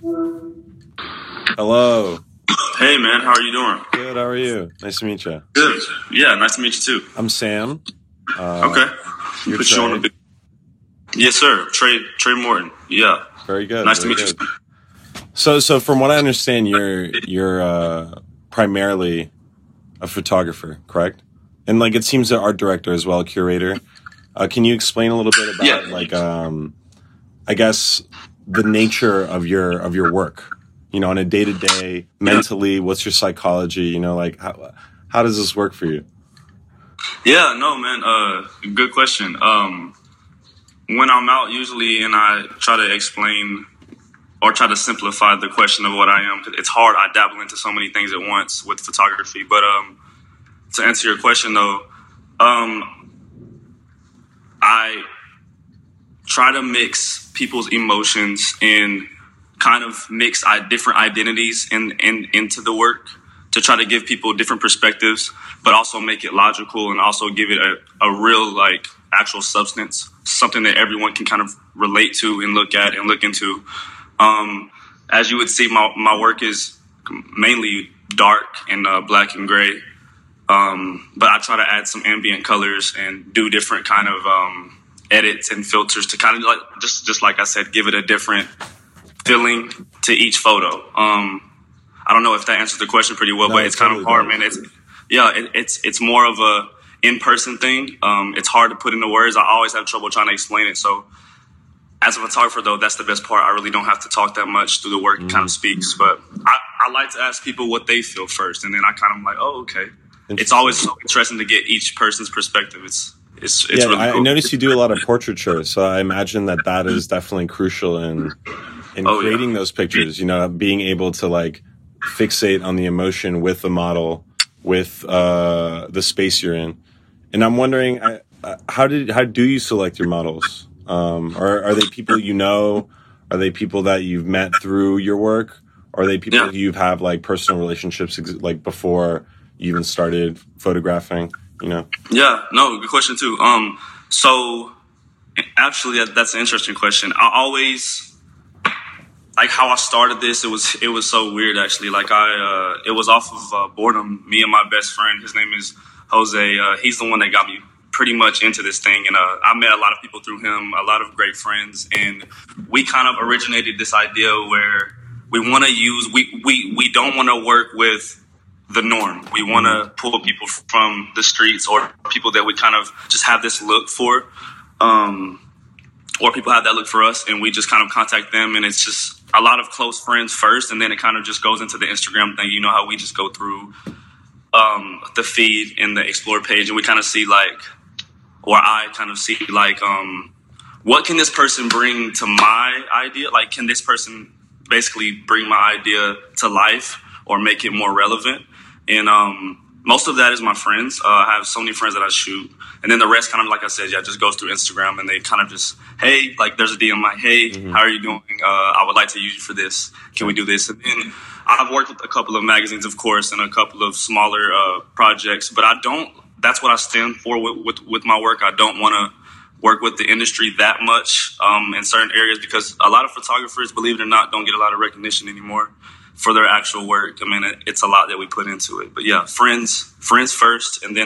Hello. Hey, man. How are you doing? Good. How are you? Nice to meet you. Good. Yeah, nice to meet you, too. I'm Sam. Okay. You're Put you on Trey. Yes, sir. Trey Morton. Yeah. Very good. Nice to very meet you. good. So from what I understand, you're primarily a photographer, correct? And like it seems an art director as well, curator. Can you explain a little bit about I guess the nature of your work? You know, on a day to day, mentally, what's your psychology? You know, like how does this work for you? Yeah, no, man. Good question. When I'm out, usually, and I try to explain or try to simplify the question of what I am, 'cause it's hard. I dabble into so many things at once with photography. But to answer your question, though, I try to mix people's emotions and kind of mix different identities into the work to try to give people different perspectives, but also make it logical and also give it a real, like, actual substance, something that everyone can kind of relate to and look at and look into. As you would see, my work is mainly dark and black and gray, but I try to add some ambient colors and do different kind of edits and filters to kind of, like, just like I said, give it a different feeling to each photo. I don't know if that answers the question pretty well, but it's kind of hard, man. It's more of a in-person thing. It's hard to put into words. I always have trouble trying to explain it. So as a photographer, though, that's the best part. I really don't have to talk that much through the work. It kind of speaks. But I like to ask people what they feel first, and then I kind of like, oh, okay. It's always so interesting to get each person's perspective. It's really cool. I noticed you do a lot of portraiture, so I imagine that is definitely crucial in creating those pictures. You know, being able to like fixate on the emotion with the model, with the space you're in. And I'm wondering, how do you select your models? Are they people you know? Are they people that you've met through your work? Or are they people you have like personal relationships like before you even started photographing? You know? Yeah, no, good question too. So actually, that's an interesting question. I always, like, how I started this, it was so weird, actually. Like, it was off of boredom. Me and my best friend, his name is Jose. He's the one that got me pretty much into this thing. And I met a lot of people through him, a lot of great friends. And we kind of originated this idea where we want to use, we don't want to work with the norm. We want to pull people from the streets or people that we kind of just have this look for, or people have that look for us, and we just kind of contact them. And it's just a lot of close friends first, and then it kind of just goes into the Instagram thing. You know how we just go through the feed and the Explore page, and we kind of see like, or I kind of see like, what can this person bring to my idea? Like, can this person basically bring my idea to life or make it more relevant? And most of that is my friends. I have so many friends that I shoot. And then the rest kind of, like I said, just goes through Instagram, and they kind of just, hey, like there's a DM like, hey, how are you doing? I would like to use you for this. Can we do this? And then I've worked with a couple of magazines, of course, and a couple of smaller projects, but that's what I stand for with my work. I don't want to work with the industry that much in certain areas, because a lot of photographers, believe it or not, don't get a lot of recognition anymore for their actual work. I mean, it's a lot that we put into it. But yeah, friends first, and then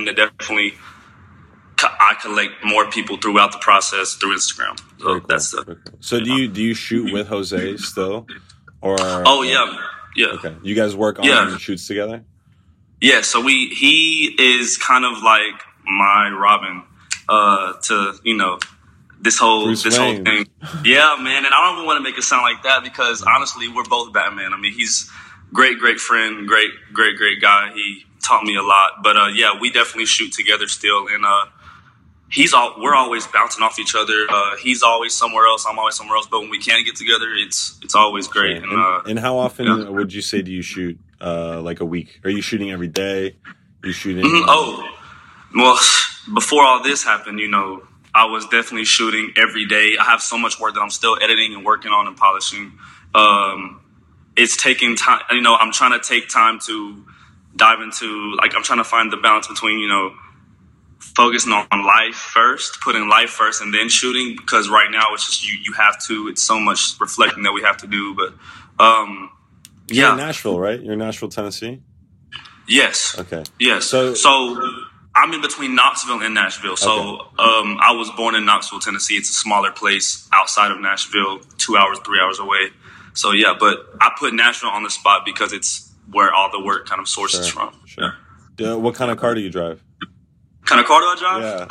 I collect more people throughout the process through Instagram. So that's the. So do you shoot with Jose still, or? Oh yeah. Okay, you guys work on shoots together. Yeah, so he is kind of like my Robin to, you know, this whole thing. Yeah, man, and I don't even want to make it sound like that, because honestly, we're both Batman. I mean, he's great friend, great guy. He taught me a lot. But we definitely shoot together still, and we're always bouncing off each other. He's always somewhere else, I'm always somewhere else. But when we can get together, it's always great. And how often would you say do you shoot? Like a week? Are you shooting every day? Are you shooting? Well, before all this happened, you know, I was definitely shooting every day. I have so much work that I'm still editing and working on and polishing. It's taking time. You know, I'm trying to take time to dive into, like, I'm trying to find the balance between, you know, focusing on life first, putting life first, and then shooting, because right now it's just you have to. It's so much reflecting that we have to do, but You're in Nashville, right? You're in Nashville, Tennessee? Yes. Okay. Yes. So I'm in between Knoxville and Nashville. So I was born in Knoxville, Tennessee. It's a smaller place outside of Nashville, 2 hours, 3 hours away. So yeah, but I put Nashville on the spot because it's where all the work kind of sources from. Sure. What kind of car do you drive? Kind of car do I drive?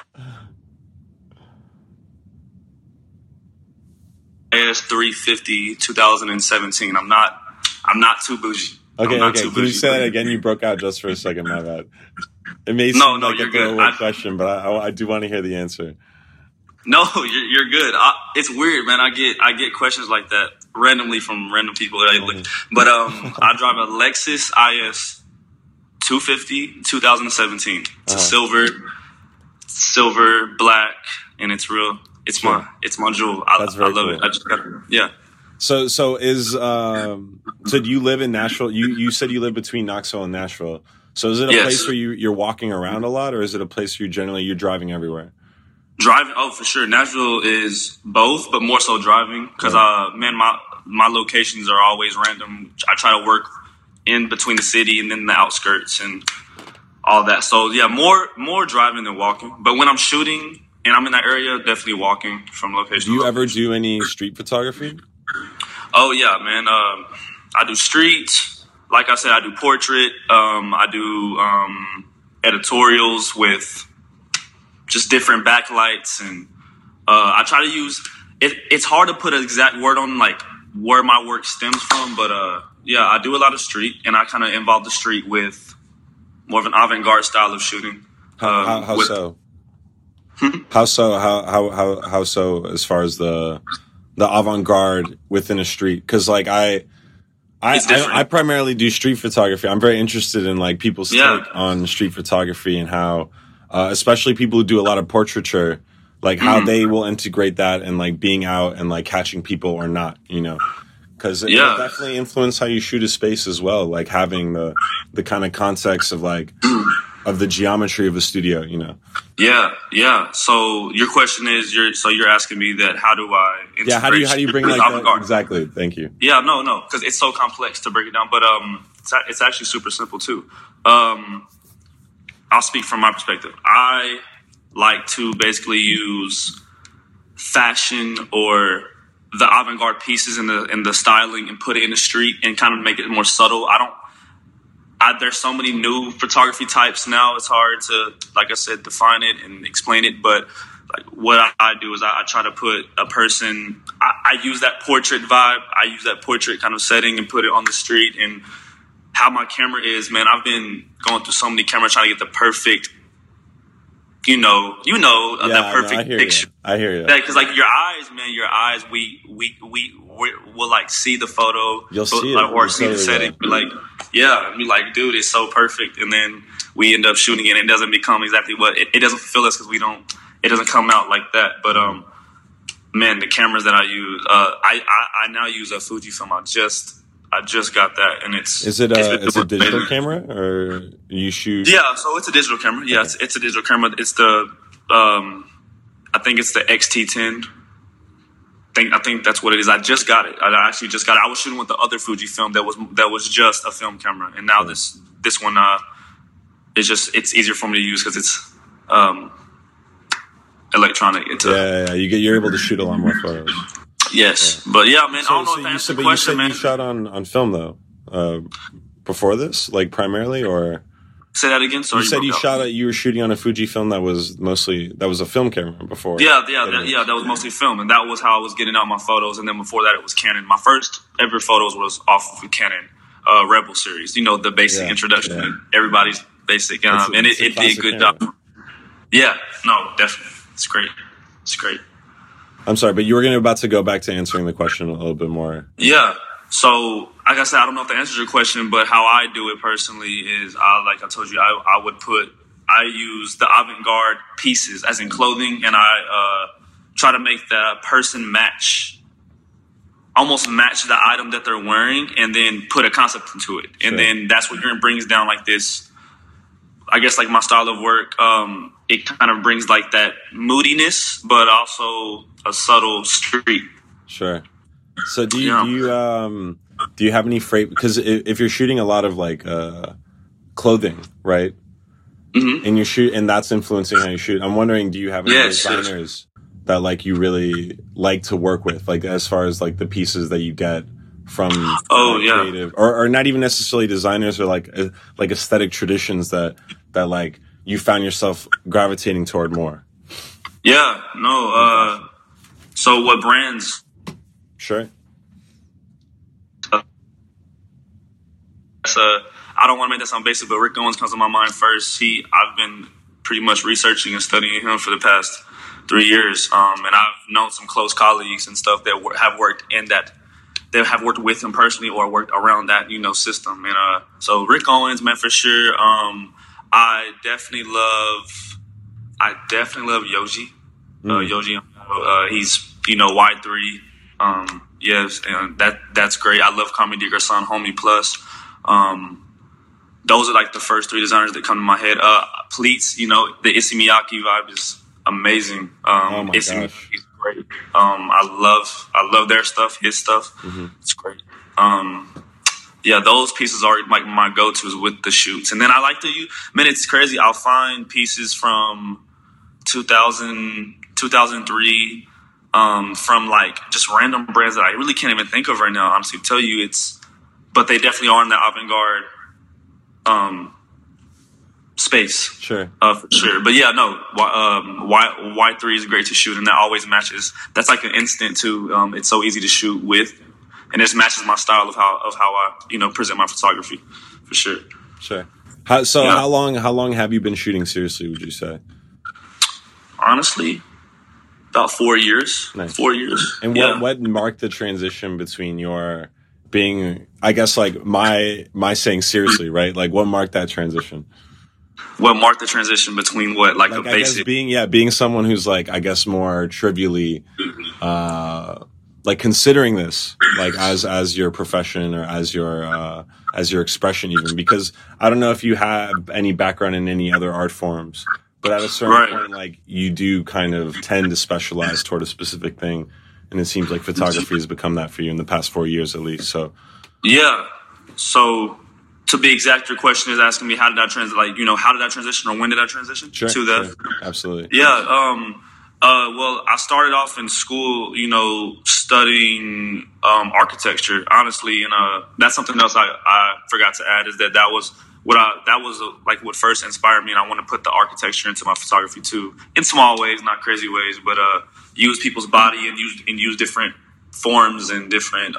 Yeah. AS350 2017. I'm not too bougie. Okay. Can you say that again? You broke out just for a second. My bad. It may seem like a throwaway question, but I do want to hear the answer. No, you're good. It's weird, man. I get questions like that randomly from random people that I look. But I drive a Lexus IS 250 2017. It's a silver black, and it's real. It's my jewel. I love cool. It. I just got yeah. So do you live in Nashville? You said you live between Knoxville and Nashville. So is it a place where you're walking around a lot, or is it a place where you're driving everywhere? Driving, for sure. Nashville is both, but more so driving because my locations are always random. I try to work in between the city and then the outskirts and all that. So yeah, more driving than walking. But when I'm shooting and I'm in that area, definitely walking from location. Do you ever do any street photography? Oh yeah, man. I do street. Like I said, I do portrait. I do editorials with just different backlights, and I try to use it. It's hard to put an exact word on like where my work stems from, but yeah, I do a lot of street, and I kind of involve the street with more of an avant-garde style of shooting. How so? How so? As far as the avant-garde within a street, because like I primarily do street photography. I'm very interested in like people's take on street photography and how, especially people who do a lot of portraiture, like how they will integrate that and like being out and like catching people or not, you know, because it will definitely influence how you shoot a space as well. Like having the kind of context of like of the geometry of a studio, you know. Yeah. So your question is, you're asking me that how do I how do you bring like that? Exactly. Thank you. Yeah, no, because it's so complex to break it down, but it's actually super simple too. I'll speak from my perspective. I like to basically use fashion or the avant-garde pieces in the styling and put it in the street and kind of make it more subtle. There's so many new photography types now. It's hard to, like I said, define it and explain it. But like what I do is I try to put a person. I use that portrait vibe. I use that portrait kind of setting and put it on the street. And how my camera is, man, I've been going through so many cameras trying to get the perfect, that perfect picture. I hear you. Because like your eyes, we'll like see the photo. You'll see it. Or see the setting. Be like, dude, it's so perfect. And then we end up shooting it and it doesn't become exactly what it doesn't fulfill us because it doesn't come out like that. But, man, the cameras that I use, I now use a Fujifilm. I just got that, and it's a digital camera, or you shoot? Yeah, so it's a digital camera. Yeah, okay. It's a digital camera. It's the I think it's the XT10. I think that's what it is. I just got it. I actually just got it. I was shooting with the other Fujifilm that was just a film camera, and now this one it's easier for me to use because it's electronic. You're able to shoot a lot more photos. Yes, but yeah, man. I don't know if that answered the question, man. You shot on film though before this, like primarily, or say that again. Sorry, you were shooting on a Fujifilm that was a film camera before. Yeah, that was mostly film, and that was how I was getting out my photos. And then before that, it was Canon. My first ever photos was off of Canon Rebel series. The basic introduction to everybody's basic, and it did a good job. Yeah, no, definitely, it's great. I'm sorry, but you were about to go back to answering the question a little bit more. Yeah. So, like I said, I don't know if that answers your question, but how I do it personally is, like I told you, I use the avant-garde pieces, as in clothing, and I try to make the person almost match the item that they're wearing, and then put a concept into it. Sure. And then that's what brings down like this, I guess, like my style of work. It kind of brings like that moodiness, but also a subtle street. Sure. So do you have any freight? Because if you're shooting a lot of like clothing, right? Mm-hmm. And that's influencing how you shout. I'm wondering, do you have any designers that like you really like to work with, like as far as like the pieces that you get from creative, or not even necessarily designers, or like aesthetic traditions that like you found yourself gravitating toward more? Yeah, no. So what brands? Sure. I don't want to make that sound basic, but Rick Owens comes to my mind first. I've been pretty much researching and studying him for the past 3 years, and I've known some close colleagues and stuff that have worked in that. They have worked with him personally or worked around that, system. And so Rick Owens, man, for sure. I definitely love Yoji. Yoji, he's Y3. Yes, and that's great. I love Kami Digger-san, Homie Plus. Those are like the first 3 designers that come to my head. Pleats, the Issey Miyake vibe is amazing. Oh my Issey gosh, is great. I love their stuff, his stuff. Mm-hmm. It's great. Yeah, those pieces are like my go-tos with the shoots. And then I like to use, man, it's crazy. I'll find pieces from 2000, 2003, from like just random brands that I really can't even think of right now, honestly, to tell you. But they definitely are in the avant-garde space. Sure. For sure. But yeah, no, Y3 is great to shoot, and that always matches. That's like an instant too. It's so easy to shoot with, and this matches my style of how I present my photography, for sure. Sure. How long have you been shooting seriously, would you say? Honestly, about 4 years. Nice. 4 years. And what marked the transition between your being, I guess, like my saying seriously, right? Like, what marked that transition? What marked the transition between what, like a basic? Being someone who's like, I guess, more trivially, like considering this like as your profession or as your expression, even, because I don't know if you have any background in any other art forms, but at a certain point, like, you do kind of tend to specialize toward a specific thing. And it seems like photography has become that for you in the past 4 years, at least. So, yeah. So, to be exact, your question is asking me how did I how did I transition, or when did I transition to that? Sure. Absolutely. Yeah. Well, I started off in school, studying architecture, honestly, and that's something else I forgot to add, is that was what first inspired me, and I want to put the architecture into my photography too, in small ways, not crazy ways, but use people's body and use different forms and different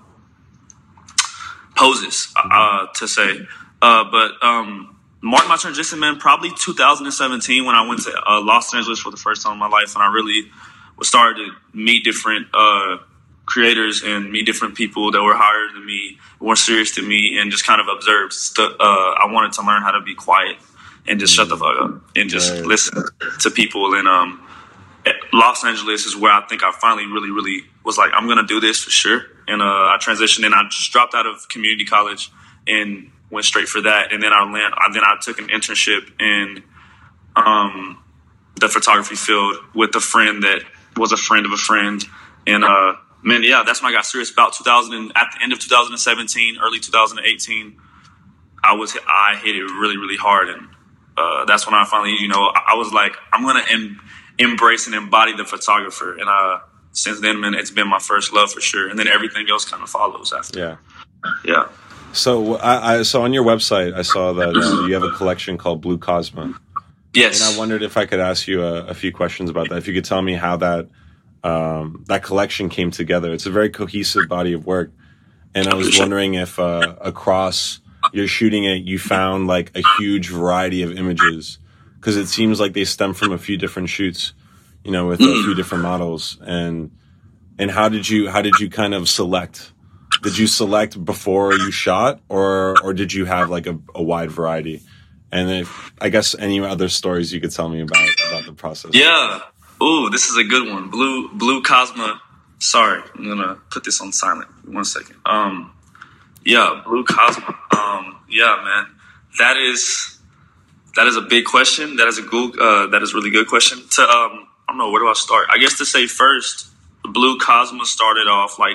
poses, to say. But marked my transition, man, probably 2017, when I went to Los Angeles for the first time in my life, and I really started to meet different creators and meet different people that were higher than me, more serious than me, and just kind of observed. I wanted to learn how to be quiet and just shut the fuck up and just listen to people. And Los Angeles is where I think I finally really, really was like, I'm going to do this for sure. And I transitioned, and I just dropped out of community college and went straight for that. And then I took an internship in the photography field with a friend that was a friend of a friend. And man, yeah, that's when I got serious. About at the end of 2017, early 2018, I hit it really, really hard. And that's when I finally, I was like, I'm going to embrace and embody the photographer. And since then, man, it's been my first love for sure. And then everything else kind of follows after. Yeah. Yeah. So so on your website, I saw that you have a collection called Blue Cosma. Yes. And I wondered if I could ask you a few questions about that. If you could tell me how that collection came together. It's a very cohesive body of work. And I was wondering if across your shooting it, you found like a huge variety of images, because it seems like they stem from a few different shoots, with a few different models. And how did you kind of select? Did you select before you shot, or did you have like a wide variety? And if, I guess, any other stories you could tell me about the process. Yeah. Ooh, this is a good one. Blue Cosma. Sorry, I'm gonna put this on silent. 1 second. Yeah, Blue Cosma. Yeah, man. That is a big question. That is a really good question. I don't know, where do I start? I guess to say first, Blue Cosma started off like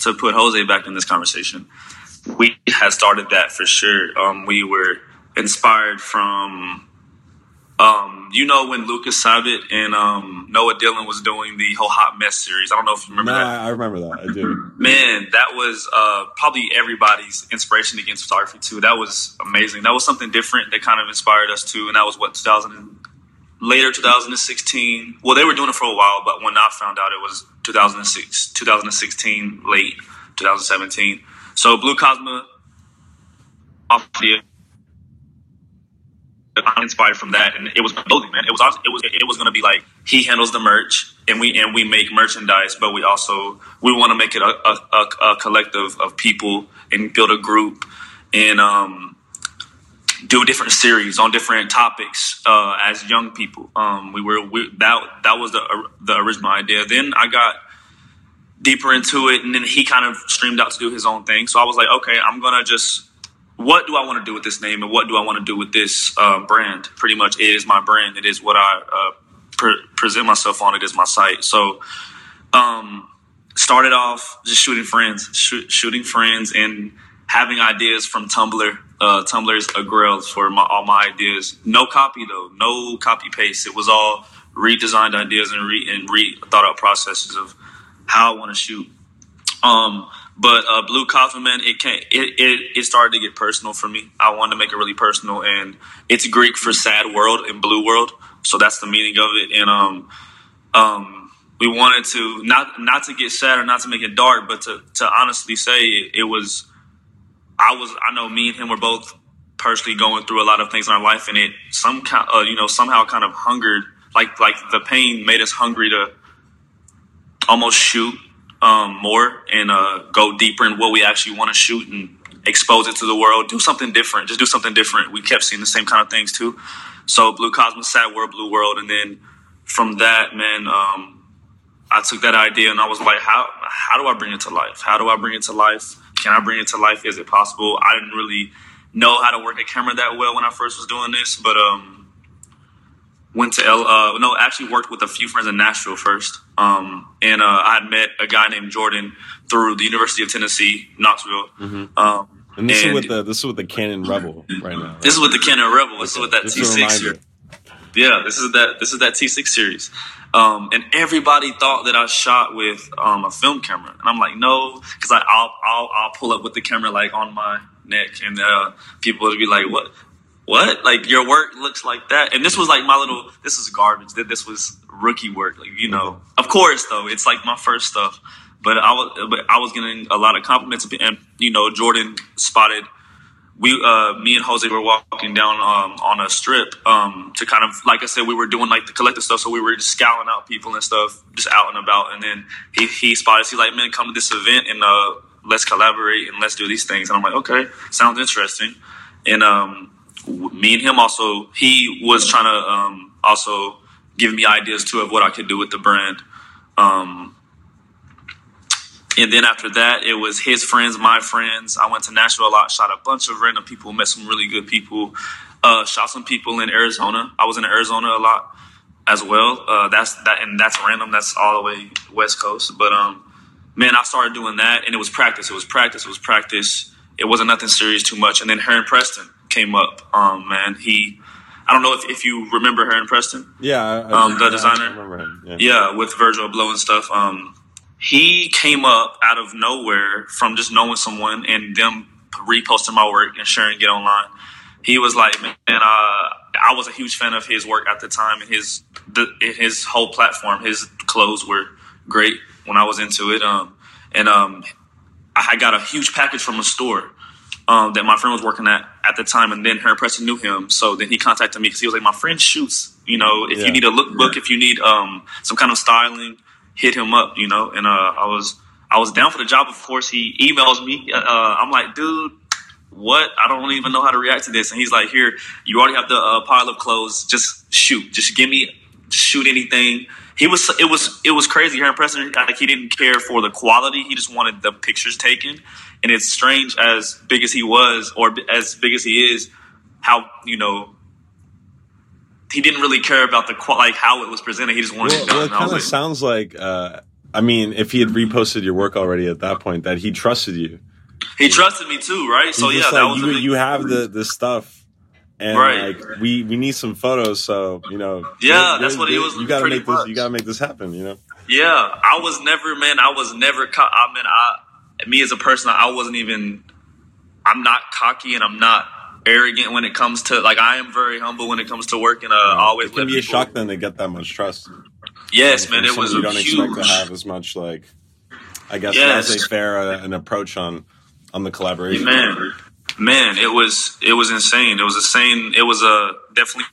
to put Jose back in this conversation, we had started that for sure. We were inspired from, when Lucas Savitt and Noah Dillon was doing the whole Hot Mess series. I don't know if you remember that. I remember that. I do. Man, that was probably everybody's inspiration to get into photography too. That was amazing. That was something different that kind of inspired us too. And that was what, later 2016. Well, they were doing it for a while, but when I found out, it was 2016, late 2017. So Blue Cosmo, I'm inspired from that, and it was clothing, man. It was going to be like he handles the merch, and we make merchandise, but we want to make it a collective of people and build a group and do different series on different topics as young people. That was the original idea. Then I got deeper into it, and then he kind of streamed out to do his own thing. So I was like, okay, I'm gonna just, what do I want to do with this name, and what do I want to do with this brand? Pretty much, it is my brand. It is what I present myself on. It is my site. So started off just shooting friends, and having ideas from Tumblr. Tumblr's a grill for all my ideas. No copy though, no copy paste. It was all redesigned ideas and thought out processes of how I want to shoot. But Blue Cosmo, man, it started to get personal for me. I wanted to make it really personal, and it's Greek for sad world and blue world, so that's the meaning of it. And we wanted to not to get sad or not to make it dark, but to honestly say it was. I know me and him were both personally going through a lot of things in our life, and it somehow kind of hungered, like the pain made us hungry to almost shoot more and go deeper in what we actually want to shoot and expose it to the world. Do something different. Just do something different. We kept seeing the same kind of things too. So Blue Cosmo, Sad World, Blue World, and then from that, man, I took that idea and I was like, how do I bring it to life? How do I bring it to life? Can I bring it to life? Is it possible? I didn't really know how to work a camera that well when I first was doing this, but actually worked with a few friends in Nashville first. I had met a guy named Jordan through the University of Tennessee, Knoxville. Mm-hmm. And this is with the Canon Rebel right now. Right? This is with the Canon Rebel. This is with that T6 series. Yeah, this is that T6 series. And everybody thought that I shot with a film camera, and I'm like, no, because I'll pull up with the camera like on my neck, and people would be like, what? Like, your work looks like that? And this was like this is garbage. This was rookie work, like, Of course, though, it's like my first stuff. But I was getting a lot of compliments, and Jordan spotted. Me and Jose were walking down on a strip to kind of, like I said, we were doing like the collective stuff, so we were just scouting out people and stuff, just out and about. And then he spotted us. He's like, man, come to this event and let's collaborate and let's do these things. And I'm like, okay, sounds interesting. And me and him also, he was trying to also give me ideas too of what I could do with the brand. And then after that, it was his friends, my friends. I went to Nashville a lot, shot a bunch of random people, met some really good people, shot some people in Arizona. I was in Arizona a lot as well. That's random. That's all the way West Coast. But man, I started doing that, and it was practice. It wasn't nothing serious too much. And then Heron Preston came up. Man, I don't know if you remember Heron Preston. Yeah, the designer. I remember him. Yeah, with Virgil Abloh and stuff. He came up out of nowhere from just knowing someone and them reposting my work and sharing it online. He was like, man, I was a huge fan of his work at the time, and his whole platform. His clothes were great when I was into it. I got a huge package from a store that my friend was working at the time, and then Heron Preston knew him. So then he contacted me because he was like, my friend shoots. If you need a lookbook, if you need some kind of styling, hit him up, and I was down for the job. Of course, he emails me. I'm like, dude, what? I don't even know how to react to this. And he's like, here, you already have the pile of clothes. Just shoot. Just shoot anything. It was crazy. Heron Preston, like, he didn't care for the quality. He just wanted the pictures taken. And it's strange, as big as he was, or as big as he is, how, he didn't really care about how it was presented. He just wanted it done. Well, it kind of sounds like I mean, if he had reposted your work already at that point, that he trusted you. He trusted me too, right? So yeah, that was you have the stuff, and right. Like we need some photos, so you know. Yeah, that's what he was. You gotta make this. You gotta make this happen. You know. Yeah, I was never. Me as a person, I'm not cocky and I'm not arrogant when it comes to, like, I am very humble when it comes to work, and always it can be a shock then to get that much trust. Yes, man, it was you don't huge. Expect to have as much, like, I guess that's a fair an approach on the collaboration. Man, it was insane. It was insane. It was definitely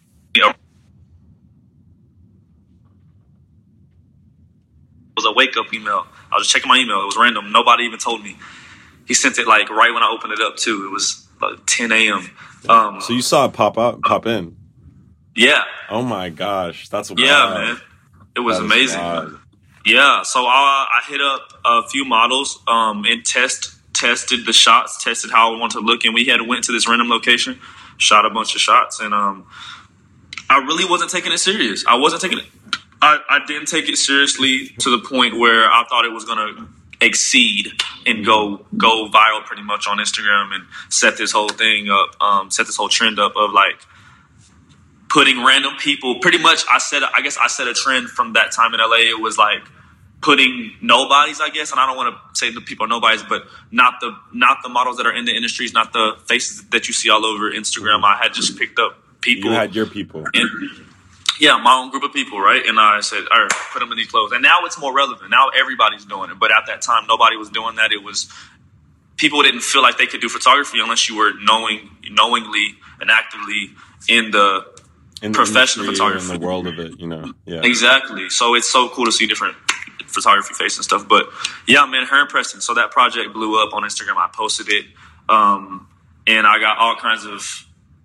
was a wake up email. I was just checking my email. It was random. Nobody even told me. He sent it like right when I opened it up too. It was like 10 a.m. So you saw it pop in. Yeah. Oh my gosh, that's wild. Yeah, man. It was amazing. Yeah. So I hit up a few models and tested the shots, tested how I wanted to look, and we went to this random location, shot a bunch of shots, and I really wasn't taking it serious. I didn't take it seriously to the point where I thought it was gonna exceed and go viral pretty much on Instagram and set this whole thing up, set this whole trend up of like putting random people. Pretty much, I set a trend from that time in LA. It was like putting nobodies, I guess, and I don't want to say the people are nobodies, but not the models that are in the industries, not the faces that you see all over Instagram. I had just picked up people. You had your people. Yeah, my own group of people, right? And I said, all right, put them in these clothes. And now it's more relevant. Now everybody's doing it. But at that time, nobody was doing that. It was, people didn't feel like they could do photography unless you were knowingly and actively in the profession of photography. In the world of it, you know. Yeah. Exactly. So it's so cool to see different photography faces and stuff. But yeah, man, her and Preston. So that project blew up on Instagram. I posted it. And I got all kinds of,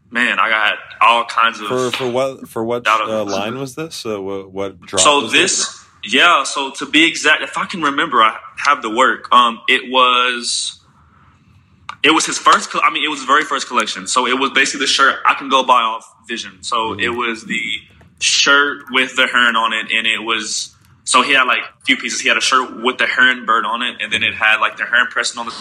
for what line was this? What drop? So this? Yeah. So to be exact, if I can remember, I have the work. It was his first. It was his very first collection. So it was basically the shirt. I can go by off vision. So It was the shirt with the heron on it, and it was. So he had like a few pieces. He had a shirt with the heron bird on it, and then it had like the heron Preston on the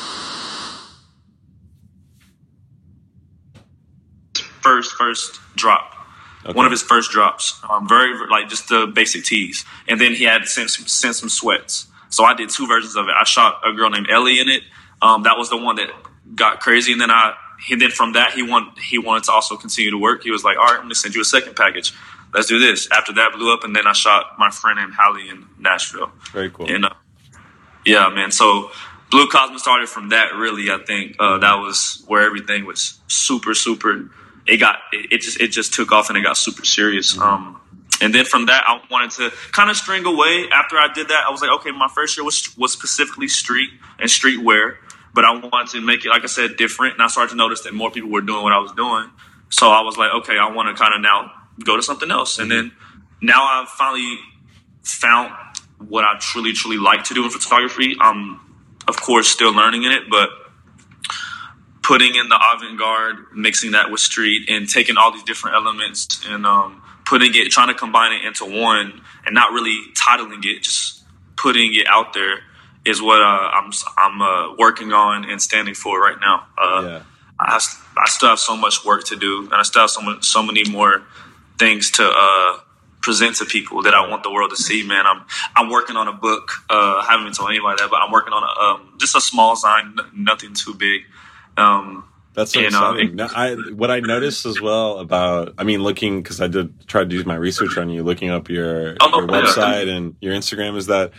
first drop. Okay. One of his first drops. Very like just the basic tees. And then he had sent some sweats. So I did two versions of it. I shot a girl named Ellie in it. That was the one that got crazy. And then from that he wanted to also continue to work. He was like, all right, I'm gonna send you a second package. Let's do this. After that blew up, and then I shot my friend named Hallie in Nashville. Very cool. And yeah, man. So Blue Cosmos started from that, really. I think that was where everything was super, super. It just took off, and it got super serious. Mm-hmm. And then from that, I wanted to kind of string away. After I did that, I was like, okay, my first year was specifically street and streetwear, but I wanted to make it, like I said, different. And I started to notice that more people were doing what I was doing. So I was like, okay, I want to kind of now go to something else. And then now I've finally found what I truly, truly like to do in photography. I'm, of course, still learning in it, but putting in the avant-garde, mixing that with street, and taking all these different elements and trying to combine it into one, and not really titling it, just putting it out there is what I'm working on and standing for right now. I still have so much work to do, and I still have so many more things to present to people that I want the world to see. Man, I'm working on a book. I haven't even told anybody that, but I'm working on just a small sign, nothing too big. That's so exciting. What I noticed as well about, looking, because I did try to do my research on you, looking up your website and your Instagram, is that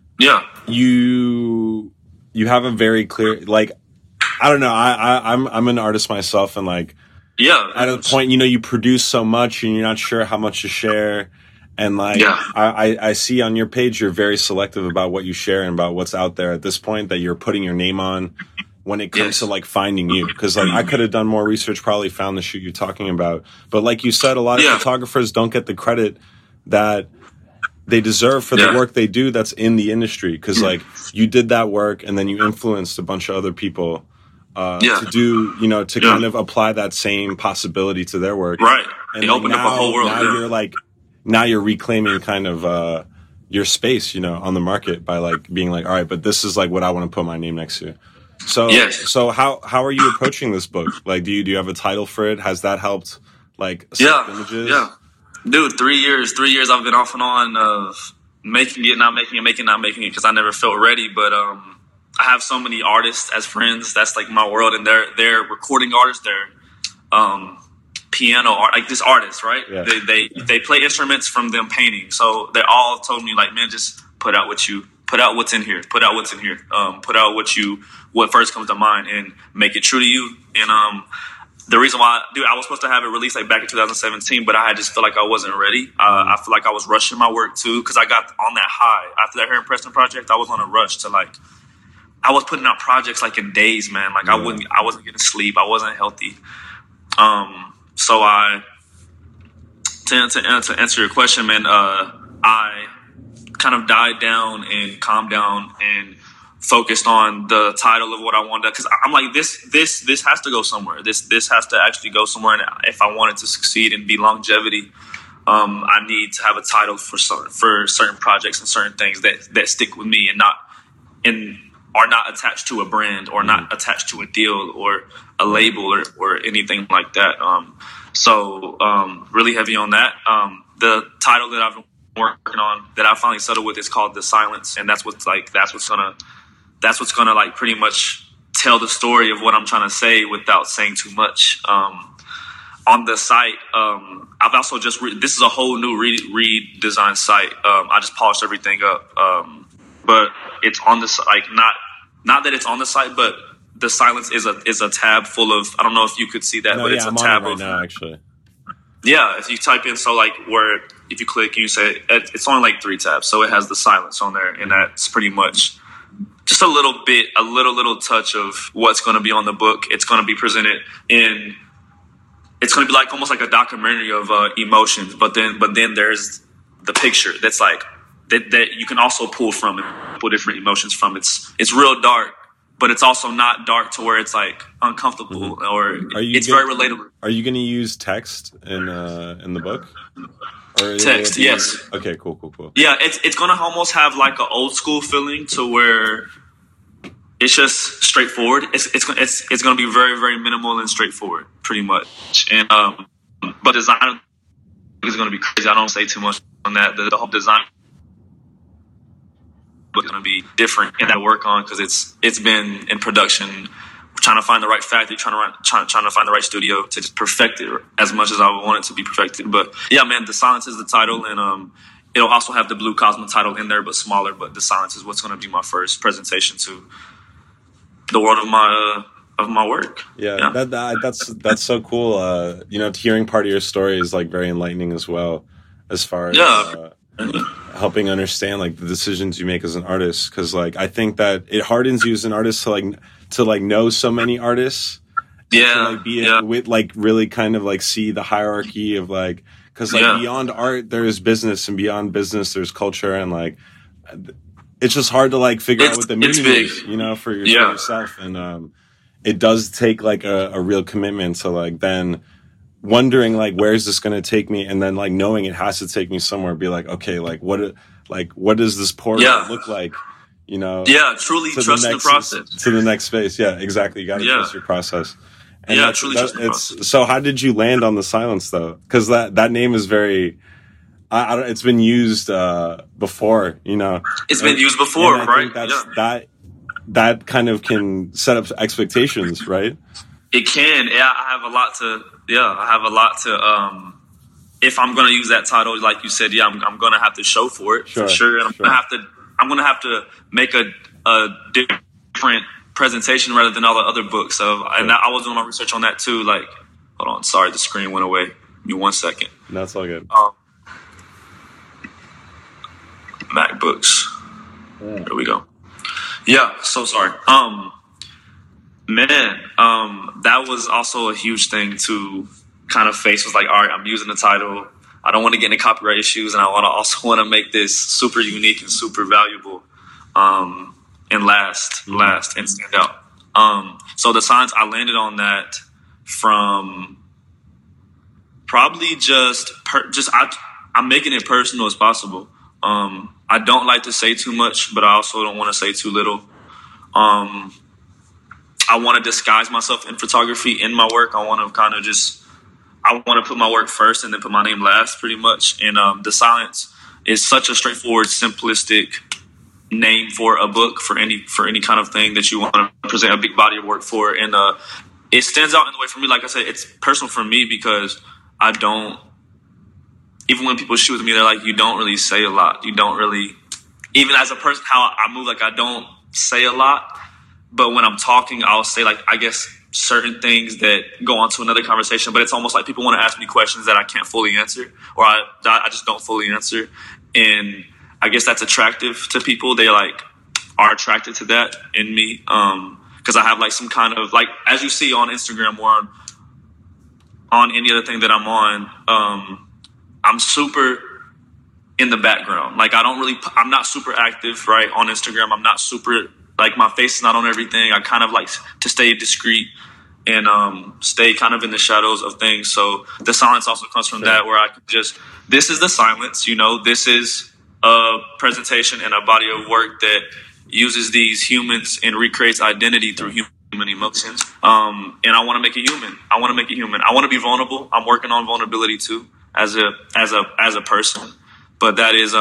you have a very clear, like, I don't know, I'm an artist myself, and like, at a point, you produce so much and you're not sure how much to share. And like, I see on your page, you're very selective about what you share and about what's out there at this point, that you're putting your name on when it comes to like finding you. Cause like I could have done more research, probably found the shoot you're talking about. But like you said, a lot of photographers don't get the credit that they deserve for the work they do that's in the industry. Cause like you did that work and then you influenced a bunch of other people to do, to kind of apply that same possibility to their work. Right. And they like opened up a whole world. Now you're reclaiming kind of, your space, you know, on the market by like being like, all right, but this is like what I want to put my name next to. So, Yes. so how are you approaching this book? Like, do you have a title for it? Has that helped like select images? Yeah. Dude, 3 years I've been off and on of making it, not making it, making, not making it, because I never felt ready. But I have so many artists as friends. That's like my world, and they're recording artists. They're piano art, like this artist, right? Yeah. They play instruments from them painting. So they all told me like, man, just put out what's in here. Put out what first comes to mind and make it true to you. And the reason why, dude, I was supposed to have it released like back in 2017, but I just felt like I wasn't ready. I feel like I was rushing my work too, because I got on that high after that Heron Preston project. I was on a rush to like, I was putting out projects like in days, man. Like I wasn't getting sleep. I wasn't healthy. So to answer your question, man, I kind of died down and calmed down and focused on the title of what I wanted, because I'm like, this has to go somewhere. This has to actually go somewhere. And if I want it to succeed and be longevity, I need to have a title for certain projects and certain things that stick with me and are not attached to a brand or not attached to a deal or a label or anything like that. So really heavy on that. The title that I've been working on that I finally settled with is called The Silence, and that's what's gonna like pretty much tell the story of what I'm trying to say without saying too much. On the site, I've also just this is a whole new redesigned site. I just polished everything up, but it's on the site. Not that it's on the site, but The Silence is a tab full of. I don't know if you could see that, but it's a tab right now, actually. Yeah, if you type in, so like where if you click and you say it's only like 3 tabs, so it has The Silence on there, and that's pretty much just a little touch of what's going to be on the book. It's going to be presented in. It's going to be like almost like a documentary of emotions, but then there's the picture that's like that you can also pull from and pull different emotions from. It's real dark, but it's also not dark to where it's like uncomfortable or it's very relatable. Are you going to use text in the book? Or text, yes. Okay, cool. Yeah, it's going to almost have like an old school feeling to where it's just straightforward. It's going to be very, very minimal and straightforward, pretty much. And but design is going to be crazy. I don't say too much on that. The whole design is going to be different and that I work on because it's been in production. We're trying to find the right factory, trying to find the right studio to just perfect it as much as I would want it to be perfected. But yeah, man, The Silence is the title, and it'll also have the Blue Cosmo title in there, but smaller. But The Silence is what's going to be my first presentation to the world of my work. Yeah. That's so cool. Hearing part of your story is like very enlightening as well, as far as helping understand like the decisions you make as an artist. Because like I think that it hardens you as an artist to know so many artists. To with like really kind of like see the hierarchy of like, because like beyond art there is business, and beyond business there's culture, and like it's just hard to like figure out what the meaning is, for yourself. And it does take like a real commitment to like then wondering like where is this going to take me, and then like knowing it has to take me somewhere. Be like, okay, like what does this portal look like? Truly trust the process to the next space. Yeah, exactly. You got to trust your process. And truly trust the process. So how did you land on The Silence though? Because that name is very. It's been used before, It's been used before, right? That kind of can set up expectations, right? It can. Yeah, I have a lot to. If I'm going to use that title, like you said, I'm going to have to show for it, for sure. And I'm going to have to make a different presentation rather than all the other books. And I was doing my research on that too. Like, hold on, sorry, the screen went away. Give me 1 second. That's all good. MacBooks. There we go. Yeah, so sorry. That was also a huge thing to kind of face. Was like, all right, I'm using the title. I don't want to get into copyright issues, and I also want to make this super unique and super valuable, and last and stand out. So The Silence, I landed on that from probably I'm making it personal as possible. I don't like to say too much, but I also don't want to say too little. I want to disguise myself in photography in my work. I want to put my work first and then put my name last, pretty much. And the silence is such a straightforward, simplistic name for a book, for any kind of thing that you want to present a big body of work for. And it stands out in the way for me. Like I said, it's personal for me because I don't, even when people shoot with me, they're like, you don't really say a lot. You don't really, even as a person, how I move, like I don't say a lot. But when I'm talking, I'll say, like, I guess certain things that go on to another conversation. But it's almost like people want to ask me questions that I can't fully answer, or I just don't fully answer. And I guess that's attractive to people. They like are attracted to that in me. Because I have like some kind of, like, as you see on Instagram or on any other thing that I'm on, I'm super in the background. Like I'm not super active, right, on Instagram. I'm not super, like, my face is not on everything. I kind of like to stay discreet and stay kind of in the shadows of things. So the silence also comes from that, where I can just, this is the silence, this is a presentation and a body of work that uses these humans and recreates identity through human emotions. And I want to make it human. I want to be vulnerable. I'm working on vulnerability too as a person. But that is,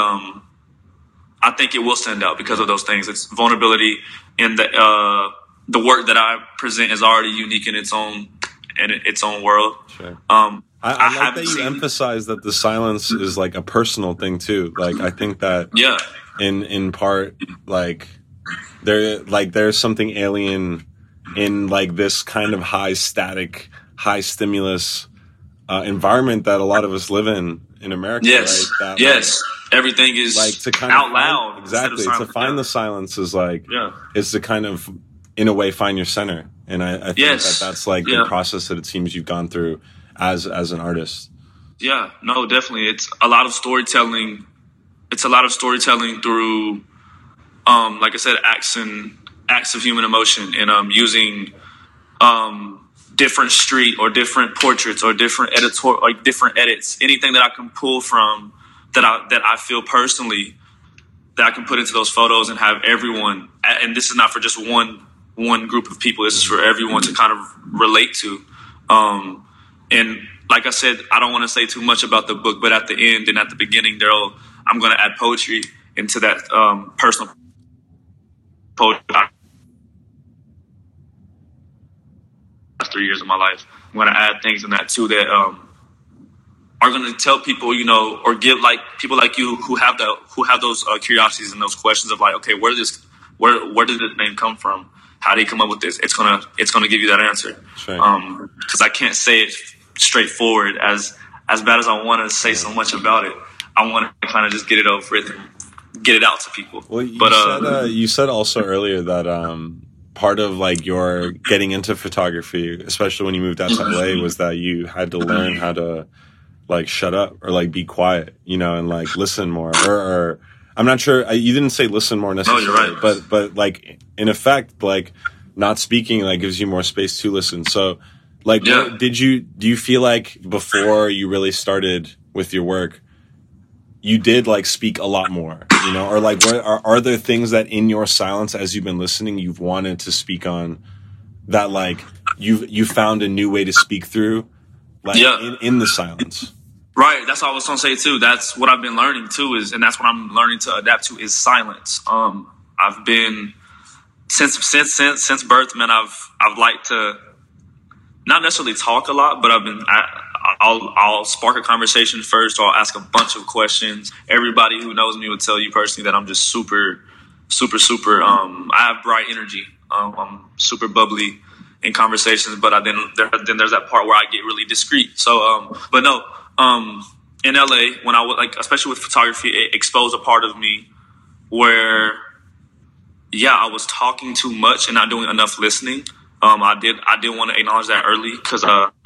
I think it will stand out because of those things. It's vulnerability, and the work that I present is already unique in its own world. Sure. I like that you emphasize that the silence is like a personal thing too. Like, I think that in part, like there's something alien in like this kind of high static, high stimulus environment that a lot of us live in America. Yes. Right? Yes. Everything is like to kind out loud. Exactly. To find the silence is like, is to kind of, in a way, find your center. And I think that's like the process that it seems you've gone through as an artist. Yeah, no, definitely. It's a lot of storytelling. It's a lot of storytelling through, like I said, acts of human emotion, and using different street or different portraits or different different edits, anything that I can pull from that I feel personally that I can put into those photos and have everyone. And this is not for just one group of people. This is for everyone to kind of relate to. And like I said, I don't want to say too much about the book, but at the end and at the beginning, I'm going to add poetry into that personal poetry. 3 years of my life, I'm going to add things in that too that are going to tell people, or give like people like you who have those curiosities and those questions of like, okay, where did this name come from? How did he come up with this? It's gonna give you that answer. Sure. Because I can't say it straightforward. As bad as I want to say so much about it, I want to kind of just get it over with and get it out to people. Well, you said also earlier that part of like your getting into photography, especially when you moved out to LA, was that you had to learn how to like shut up or like be quiet, and like listen more. Or I'm not sure. You didn't say listen more necessarily, no, you're right. but like in effect, like not speaking like gives you more space to listen. So like, do you feel like before you really started with your work, you did like speak a lot more, or like are there things that in your silence as you've been listening, you've wanted to speak on that like you found a new way to speak through, like in the silence? Right. That's what I was going to say too. That's what I've been learning too and that's what I'm learning to adapt to is silence. I've been since birth, man, I've liked to not necessarily talk a lot, but I'll spark a conversation first, or I'll ask a bunch of questions. Everybody who knows me would tell you personally that I'm just super, super, super, I have bright energy. I'm super bubbly in conversations, but then there's that part where I get really discreet. So, but no, in LA, when I was like, especially with photography, it exposed a part of me where, I was talking too much and not doing enough listening. I did want to acknowledge that early because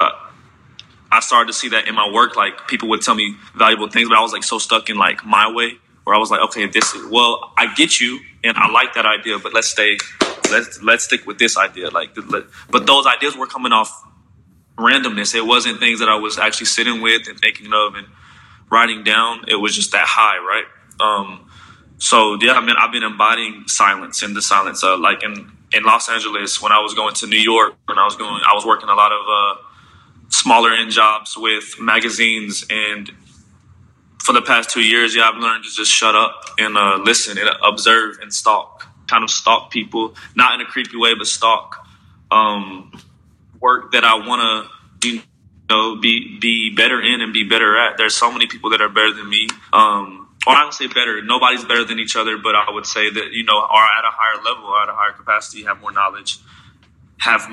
I started to see that in my work. Like people would tell me valuable things, but I was like so stuck in like my way where I was like, okay, I get you and I like that idea, but let's stick with this idea. But those ideas were coming off randomness. It wasn't things that I was actually sitting with and thinking of and writing down. It was just that high, right? So yeah, I mean, I've been embodying silence in the silence. Like in Los Angeles, when I was going to New York, I was working a lot of smaller end jobs with magazines, and for the past 2 years, yeah, I've learned to just shut up and listen and observe and stalk people, not in a creepy way, but stalk work that I want to, be better in and be better at. There's so many people that are better than me. Or I don't say better. Nobody's better than each other, but I would say that, are at a higher level, at a higher capacity, have more knowledge, have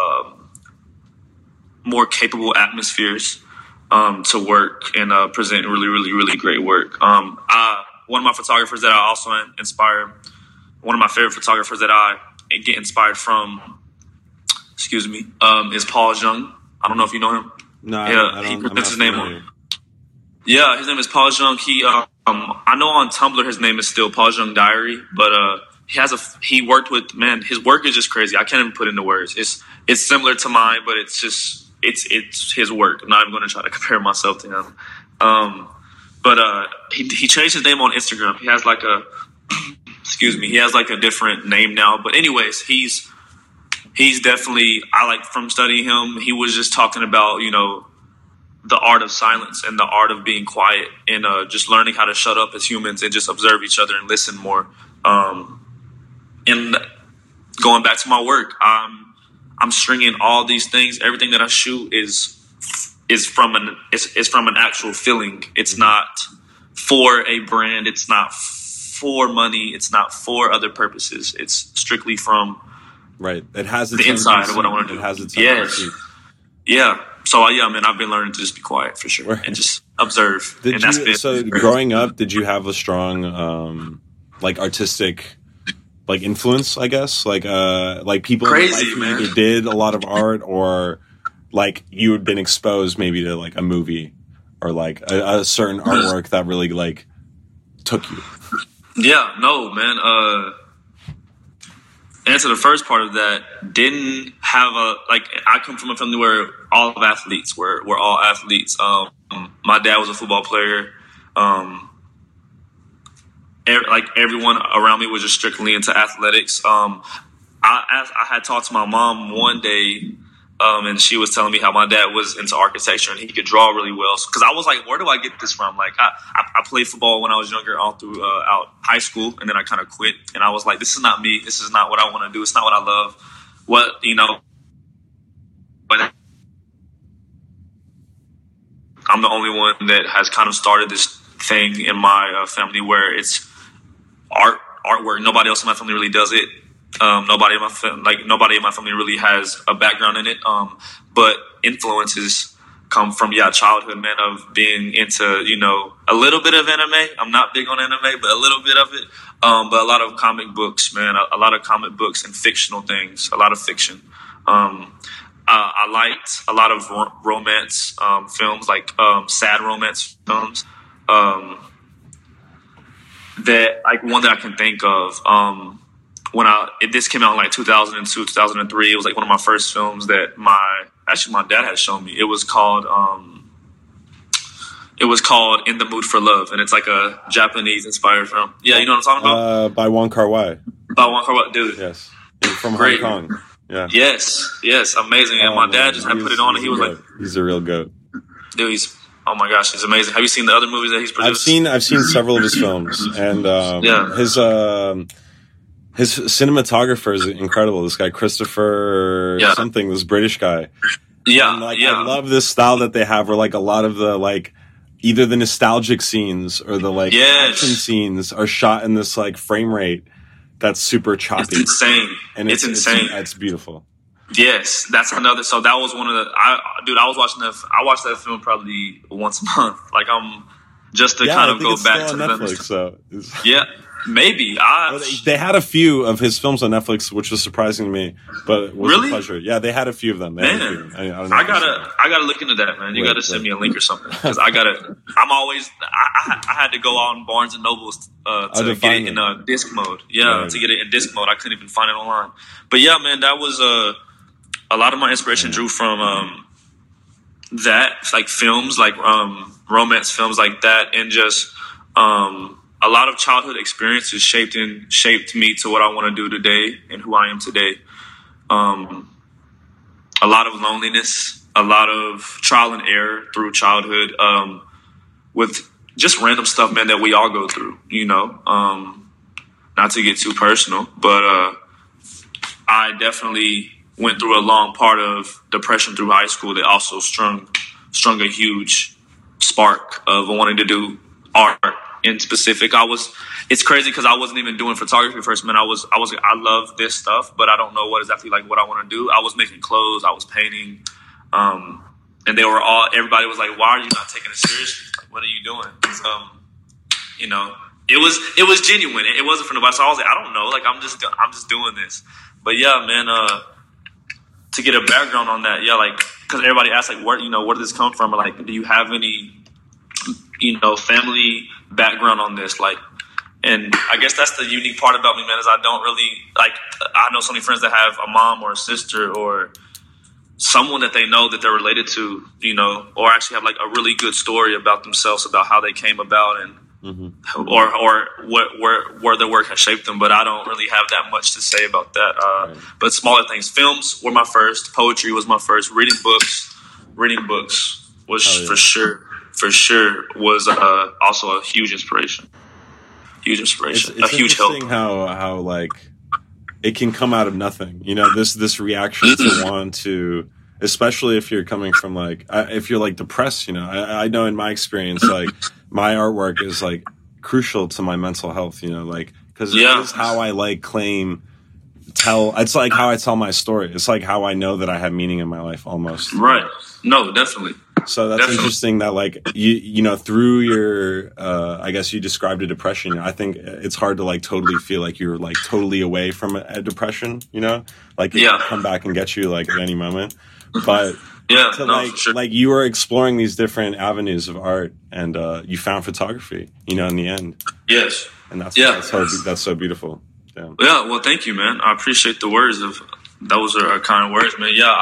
more capable atmospheres to work and present really, really, really great work. One of my photographers that I also inspire, one of my favorite photographers that I get inspired from, is Paul Jung. I don't know if you know him. No, he presents his name on. Yeah, his name is Paul Jung. He, I know on Tumblr his name is still Paul Jung Diary, but he worked with, man, his work is just crazy. I can't even put into words. It's similar to mine, but it's just it's his work. I'm not even going to try to compare myself to him. But he changed his name on Instagram. He has like he has like a different name now. But anyways, he's definitely, I like, from studying him, he was just talking about, the art of silence and the art of being quiet and just learning how to shut up as humans and just observe each other and listen more. And going back to my work, I'm stringing all these things. Everything that I shoot is from an actual feeling. It's not for a brand. It's not for money. It's not for other purposes. It's strictly from It has the inside of what I want to do. It has its yeah. So yeah, man, I've been learning to just be quiet for sure and just observe. So growing up, did you have a strong artistic influence? I guess like people crazy, in man. Either did a lot of art or like you had been exposed maybe to like a movie or like a certain artwork that really like took you. Yeah, no, man. Answer the first part of that, didn't have I come from a family where all of athletes we're all athletes. My dad was a football player. Everyone around me was just strictly into athletics. I had talked to my mom one day, and she was telling me how my dad was into architecture and he could draw really well. Because I was like, where do I get this from? Like, I played football when I was younger, all throughout high school, and then I kind of quit. And I was like, this is not me. This is not what I want to do. It's not what I love. But I'm the only one that has kind of started this thing in my family where it's artwork. Nobody else in my family really does it. Nobody in my family really has a background in it. But influences come from childhood, man, of being into a little bit of anime. I'm not big on anime, but a little bit of it. But a lot of comic books, man. A lot of comic books and fictional things. A lot of fiction. I liked a lot of romance films, like sad romance films. That like one that I can think of. This came out in like 2002, 2003. It was like one of my first films that my dad had shown me. It was called In the Mood for Love, and it's like a Japanese inspired film. Yeah, you know what I'm talking about? By Wong Kar-wai. By Wong Kar-wai, dude. Yes, from Hong Kong. Yeah. Yes, amazing. And my dad just had put it on, and he was like, "He's a real goat, dude. Oh my gosh, he's amazing. Have you seen the other movies that he's produced? I've seen several of his films, and his cinematographer is incredible. This guy Christopher something, this British guy. Yeah, and, I love this style that they have, where like a lot of the like either the nostalgic scenes or the like action scenes are shot in this like frame rate that's super choppy. It's insane. And it's insane. It's beautiful. Yes, that's another. So that was one of the. I watched that film probably once a month. Like just to kind of go back to Netflix. So yeah, maybe they had a few of his films on Netflix, which was surprising to me, but it was a pleasure. Yeah, they had a few of them. Man, I gotta look into that, man. You gotta send me a link or something, because I had to go on Barnes and Nobles to get it in disc mode. Yeah, to get it in disc mode, I couldn't even find it online. But yeah, man, that was a lot of my inspiration drew from that, like films, like romance films like that, and just a a lot of childhood experiences shaped me to what I want to do today and who I am today. A lot of loneliness, a lot of trial and error through childhood, with just random stuff, man, that we all go through, you know. Not to get too personal, but I definitely went through a long part of depression through high school that also strung a huge spark of wanting to do art in specific. It's crazy because I wasn't even doing photography first, man. I love this stuff, but I don't know what exactly like what I want to do. I was making clothes, I was painting, and everybody was like, "Why are you not taking it seriously? Like, what are you doing?" You know, it was genuine. It wasn't from nobody. So I was like, I don't know, like I'm just doing this. But yeah, man, to get a background on that, yeah, like because everybody asks like, where did this come from? Or like, do you have any, family background on this? Like, and I guess that's the unique part about me, man, is I don't really like. I know so many friends that have a mom or a sister or someone that they know that they're related to, or actually have like a really good story about themselves, about how they came about and or where their work has shaped them. But I don't really have that much to say about that. Right. But smaller things, films were my first, poetry was my first, reading books was for sure was also a huge inspiration. It's a huge help. How like it can come out of nothing. This reaction to want to, especially if you're coming from like, if you're like depressed, I know in my experience, like my artwork is like crucial to my mental health, like, cause it is how I like it's like how I tell my story. It's like how I know that I have meaning in my life almost. Right. No, definitely. So that's interesting that like you through your I guess you described a depression. I think it's hard to like totally feel like you're like totally away from a depression, like it can come back and get you like at any moment. But like you were exploring these different avenues of art and you found photography, in the end. Yes. And that's so beautiful. Yeah. Yeah, well thank you, man. I appreciate the words those are kind words, man. Yeah,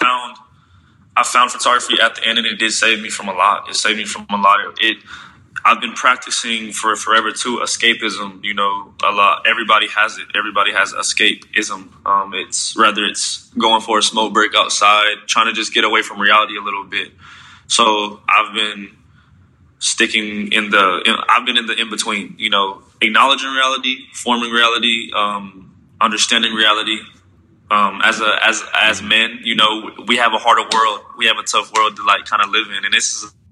I found photography at the end, and it did save me from a lot. It saved me from a lot. I've been practicing for forever too. Escapism, a lot. Everybody has it. Everybody has escapism. It's going for a smoke break outside, trying to just get away from reality a little bit. So I've been sticking in the in between. Acknowledging reality, forming reality, understanding reality. As men, we have a harder world. We have a tough world to like kind of live in, and this is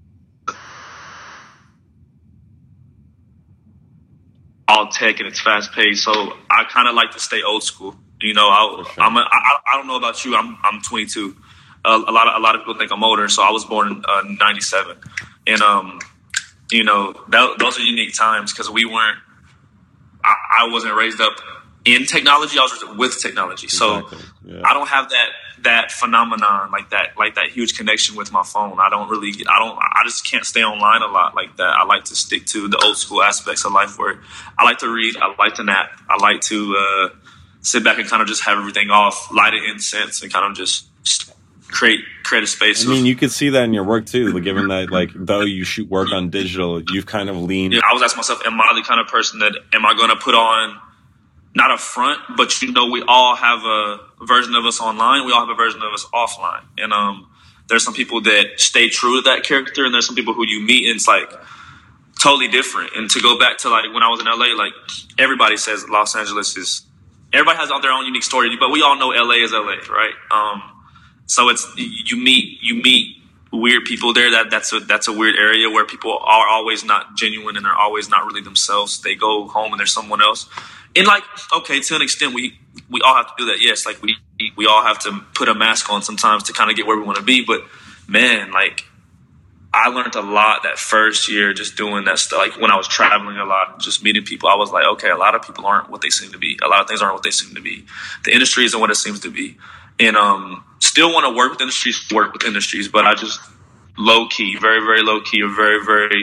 all tech and it's fast paced. So I kind of like to stay old school. I don't know about you. I'm 22. A lot of people think I'm older. So I was born in 97, and those are unique times because we weren't. I wasn't raised up in technology. I was with technology. Exactly. So yeah. I don't have that phenomenon like that huge connection with my phone. I just can't stay online a lot like that. I like to stick to the old school aspects of life where I like to read, I like to nap, I like to sit back and kind of just have everything off, light an incense and kind of just create a space. I mean, you could see that in your work too, given that like though you shoot work on digital, you've kind of leaned. Yeah, I was asking myself, am I the kind of person that am I going to put on not a front, but we all have a version of us online. We all have a version of us offline. And there's some people that stay true to that character, and there's some people who you meet and it's like totally different. And to go back to like when I was in LA, like everybody says Los Angeles is, everybody has their own unique story, but we all know LA is LA, right? So it's you meet weird people there. That's a weird area where people are always not genuine and they're always not really themselves. They go home and there's someone else. And like, okay, to an extent, we all have to do that. Yes, like we all have to put a mask on sometimes to kind of get where we want to be. But man, like I learned a lot that first year just doing that stuff. Like when I was traveling a lot, just meeting people, I was like, okay, a lot of people aren't what they seem to be. A lot of things aren't what they seem to be. The industry isn't what it seems to be. And still want to work with industries, but I just low key, very, very low key, or very, very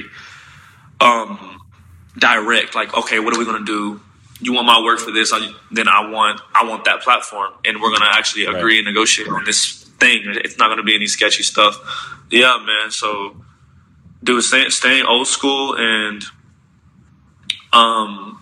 direct. Like, okay, what are we going to do? You want my work for this? Then I want that platform, and we're gonna actually agree and negotiate on this thing. It's not gonna be any sketchy stuff. Yeah, man. So, dude, staying old school and Um,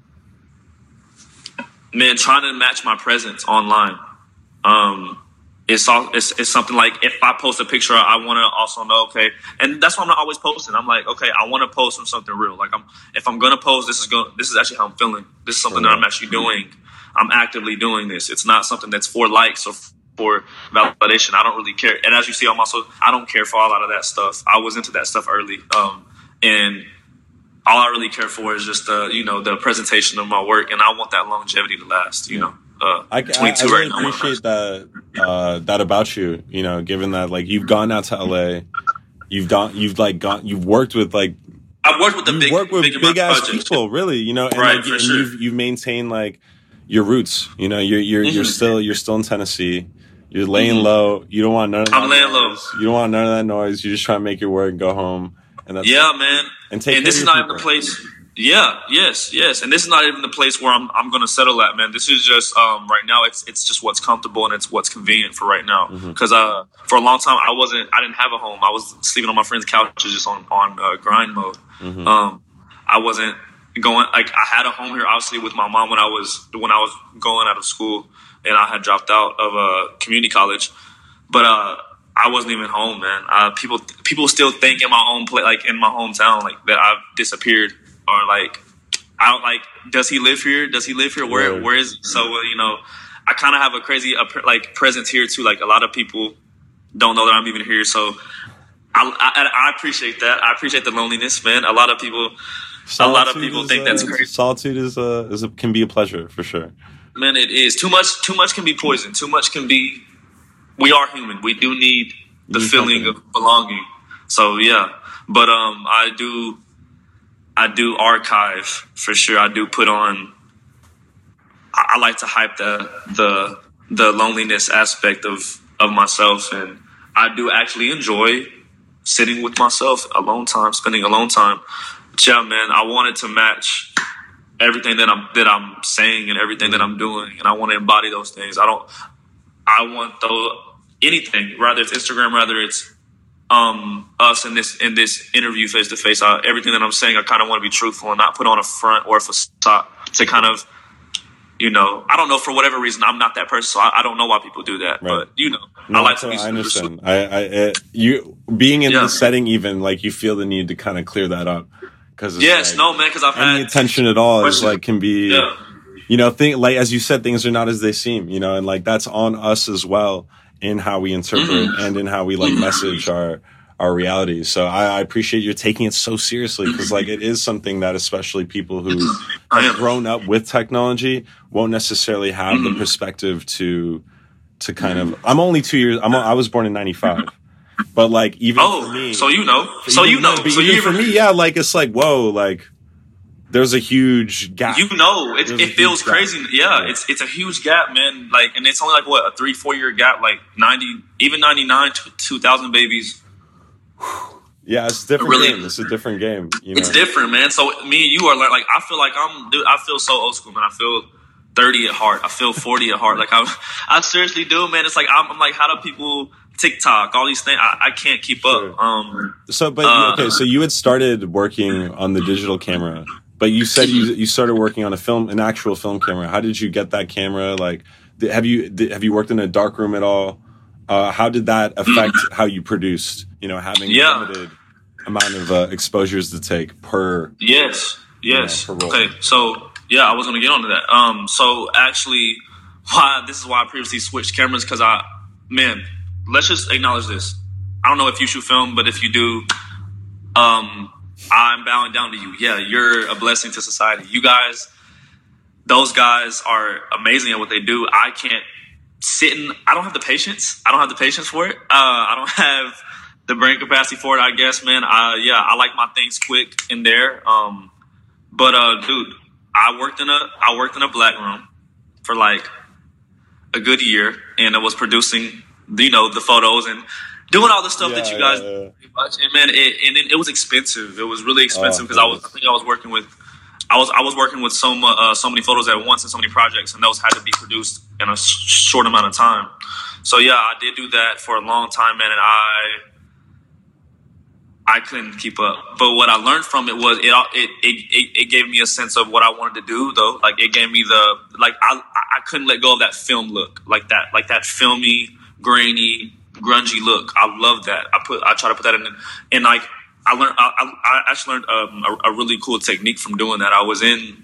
man, trying to match my presence online. It's something like if I post a picture, I want to also know, okay, and that's why I'm not always posting. I'm like, okay, I want to post from something real. Like if I'm gonna post, this is actually how I'm feeling. This is something that I'm actually doing. I'm actively doing this. It's not something that's for likes or for validation. I don't really care. And as you see, I don't care for a lot of that stuff. I was into that stuff early, and all I really care for is just the presentation of my work, and I want that longevity to last. I really appreciate that about you. Given that like you've gone out to LA, you've worked with like I've worked with big ass people, really. And right, like, for sure. You've maintained like your roots. You're still in Tennessee. You're laying low. You don't want none of that. I'm laying low. You don't want none of that noise. You just try to make your work and go home. And that's man. And this is not even the place. Yeah, yes. And this is not even the place where I'm going to settle at, man. This is just right now. It's just what's comfortable and it's what's convenient for right now. Because for a long time I didn't have a home. I was sleeping on my friend's couches just on grind mode. I wasn't going like I had a home here obviously with my mom when I was going out of school and I had dropped out of community college, but I wasn't even home, man. People still think in my own place, like in my hometown, like that I've disappeared. Or like, I don't like. Does he live here? Where is he? So I kind of have a crazy presence here too. Like a lot of people don't know that I'm even here. So I appreciate that. I appreciate the loneliness, man. A lot of people think that's crazy. Solitude can be a pleasure for sure. Man, it is too much. Too much can be poison. Too much can be. We are human. We do need the feeling of belonging. So yeah, but I do archive for sure. I do put on. I like to hype the loneliness aspect of myself, and I do actually enjoy sitting with myself, spending alone time. But yeah, man, I wanted to match everything that I'm saying and everything that I'm doing, and I want to embody those things. I want anything, whether it's Instagram, whether it's us in this interview face to face. Everything that I'm saying, I kind of want to be truthful and not put on a front or a facade to kind of, I don't know, for whatever reason, I'm not that person, so I don't know why people do that. Right. But no, I like to be. I understand. You being in the setting, even like you feel the need to kind of clear that up because because I've had any attention at all is like can be, like as you said, things are not as they seem, and like that's on us as well. In how we interpret and in how we like message our realities. So I appreciate you taking it so seriously because like it is something that especially people who have grown up with technology won't necessarily have the perspective to kind of. I'm only 2 years. I was born in '95, but like even for me, so for me, yeah, like it's like whoa, like. There's a huge gap. It feels crazy. Yeah, it's a huge gap, man. Like, and it's only like what, a 3-4 year gap. Like 99, 2000 babies. Yeah, it's a different game. It's a different game. It's different, man. So me and you are like I feel like I feel so old school, man. I feel 30 at heart. I feel 40 at heart. Like I seriously do, man. It's like I'm like, how do people TikTok, all these things? I can't keep up. Sure. So you had started working on the digital camera. But you said you started working on an actual film camera. How did you get that camera? Like, have you worked in a dark room at all? How did that affect how you produced? Having limited amount of exposures to take per. Yes. Per role. Okay, so yeah, I was going to get onto that. So actually, this is why I previously switched cameras because let's just acknowledge this. I don't know if you shoot film, but if you do, I'm bowing down to you. Yeah, you're a blessing to society. You guys, those guys are amazing at what they do. I can't I don't have the patience. I don't have the patience for it. I don't have the brain capacity for it, I guess, man. I like my things quick in there. But dude, I worked in a black room for like a good year, and I was producing, the photos and doing all the stuff that you guys do. And man, it was expensive. It was really expensive because I was working with so many photos at once and so many projects, and those had to be produced in a short amount of time. So yeah, I did do that for a long time, man, and I couldn't keep up. But what I learned from it was it gave me a sense of what I wanted to do, though. Like, it gave me I couldn't let go of that film look, like that filmy, grainy, grungy look. I love that. I try to put that in, and like I actually learned a really cool technique from doing that. I was in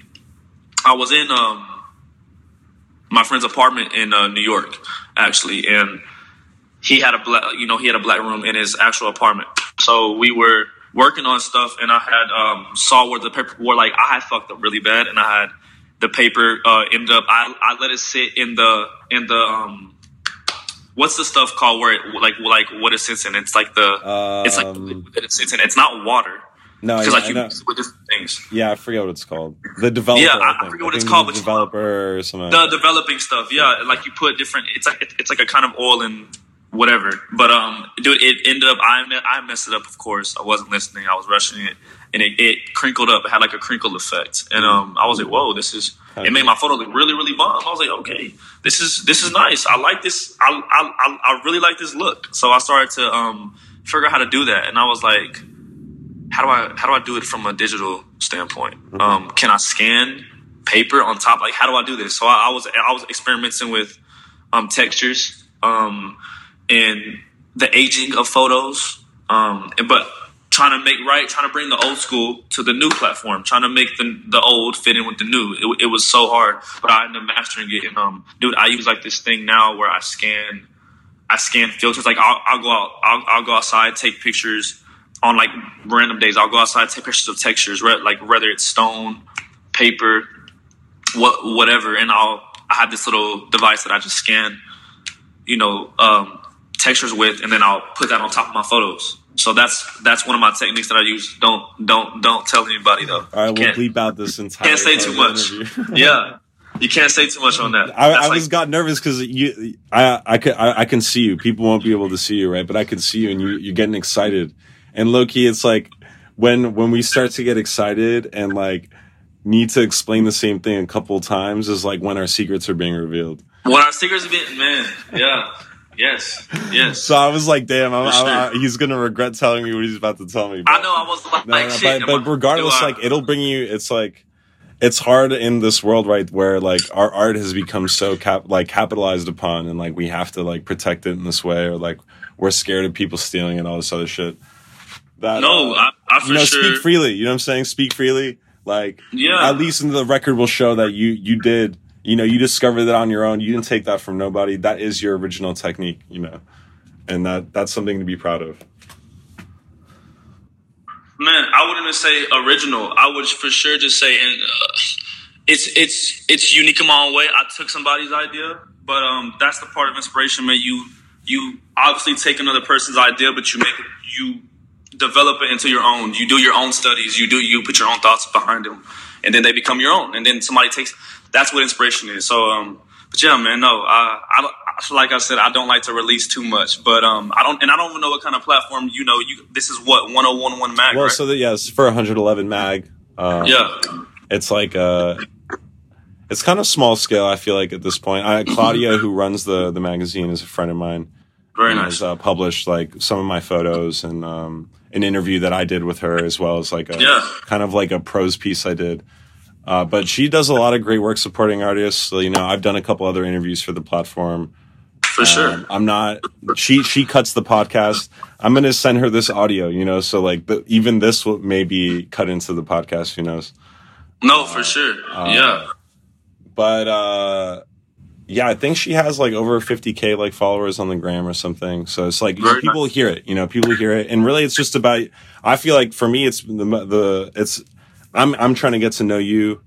my friend's apartment in New York, actually, and he had a black room in his actual apartment. So we were working on stuff, and I had saw where the paper were, like, I had fucked up really bad, and I had the paper ended up. I let it sit in the what's the stuff called where it like what it sits in? It's like it's like the liquid that it sits in. It's not water. No, because yeah, you mix it with different things. Yeah, I forget what it's called. The developer. Yeah, I forget what it's called. The developer or something. The developing stuff. Yeah, like you put different. It's like a kind of oil and whatever. But dude, it ended up. I messed it up. Of course, I wasn't listening. I was rushing it, and it crinkled up. It had like a crinkle effect, and I was like, whoa, this is. It made my photo look really, really bomb. I was like, okay, this is nice. I like this. I really like this look. So I started to figure out how to do that, and I was like, how do I do it from a digital standpoint? Can I scan paper on top? Like, how do I do this? So I was experimenting with textures and the aging of photos, but trying to bring the old school to the new platform, trying to make the old fit in with the new. It was so hard, but I ended up mastering it. And dude, I use like this thing now where I scan filters. Like I'll go outside, take pictures on like random days. I'll go outside, take pictures of textures, like whether it's stone, paper, whatever, and I have this little device that I just scan, textures with, and then I'll put that on top of my photos. So that's one of my techniques that I use. Don't tell anybody though. All right, we'll bleep out this entire. Can't say too much. Yeah, you can't say too much on that. I got nervous because I can see you. People won't be able to see you, right? But I can see you, and you're getting excited. And low key, it's like when we start to get excited and like need to explain the same thing a couple of times is like when our secrets are being revealed. When our secrets are being, man, yeah. Yes. So I was like, damn, he's going to regret telling me what he's about to tell me. But, I know, I was like, shit. But regardless, like, it'll bring you, it's like, it's hard in this world, right, where, like, our art has become so, capitalized upon, and, like, we have to, like, protect it in this way, or, like, we're scared of people stealing and all this other shit. That, I for sure. Speak freely, you know what I'm saying? Speak freely. Like, yeah. At least the record will show that you did. You discovered that on your own. You didn't take that from nobody. That is your original technique, and that's something to be proud of. Man, I wouldn't even say original. I would for sure just say, and it's unique in my own way. I took somebody's idea, but that's the part of inspiration, man. You obviously take another person's idea, but you develop it into your own. You do your own studies. You put your own thoughts behind them, and then they become your own. And then somebody takes. That's what inspiration is. So, but yeah, man, no, I like I said, I don't like to release too much, but I don't even know what kind of platform, this is what 1011 mag. Well, right? so it's for 111 mag. Yeah. It's like, it's kind of small scale. I feel like at this point, Claudia, who runs the magazine, is a friend of mine. Very nice. Has published like some of my photos and, an interview that I did with her, as well as like kind of like a prose piece I did. But she does a lot of great work supporting artists. So, I've done a couple other interviews for the platform. For sure. She cuts the podcast. I'm going to send her this audio, so like even this will maybe cut into the podcast, who knows? No, for sure. Yeah. But, I think she has like over 50K like followers on the gram or something. So it's like people hear it, people hear it. And really it's just about, I feel like for me, it's I'm trying to get to know you.